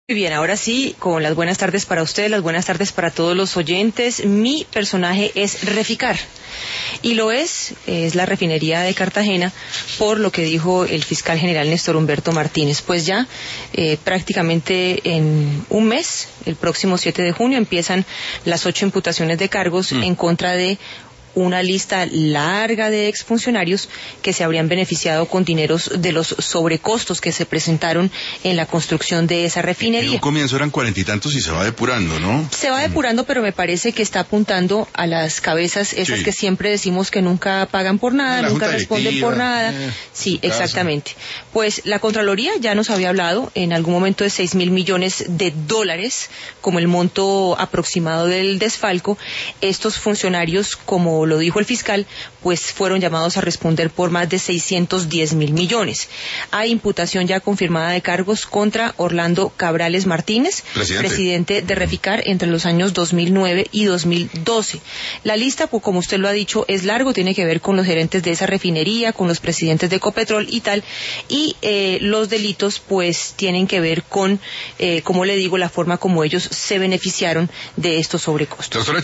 Muy bien, ahora sí, con las buenas tardes para ustedes, las buenas tardes para todos los oyentes. Mi personaje es Reficar, y lo es la refinería de Cartagena, por lo que dijo el fiscal general Néstor Humberto Martínez. Pues ya prácticamente en un mes, el próximo 7 de junio, empiezan las 8 imputaciones de cargos en contra de una lista larga de exfuncionarios que se habrían beneficiado con dineros de los sobrecostos que se presentaron en la construcción de esa refinería. En un comienzo eran 40 y tantos y se va depurando, ¿no? Se va depurando, pero me parece que está apuntando a las cabezas esas que siempre decimos que nunca pagan por nada, nunca responden por nada. Sí, exactamente. Pues la Contraloría ya nos había hablado en algún momento de 6.000 millones de dólares como el monto aproximado del desfalco. Estos funcionarios, como lo dijo el fiscal, pues fueron llamados a responder por más de 610.000 millones. Hay imputación ya confirmada de cargos contra Orlando Cabrales Martínez, presidente de Reficar entre los años 2009 y 2012. La lista, pues, como usted lo ha dicho, es largo, tiene que ver con los gerentes de esa refinería, con los presidentes de Ecopetrol y tal, y los delitos pues tienen que ver con, como le digo, la forma como ellos se beneficiaron de estos sobrecostos.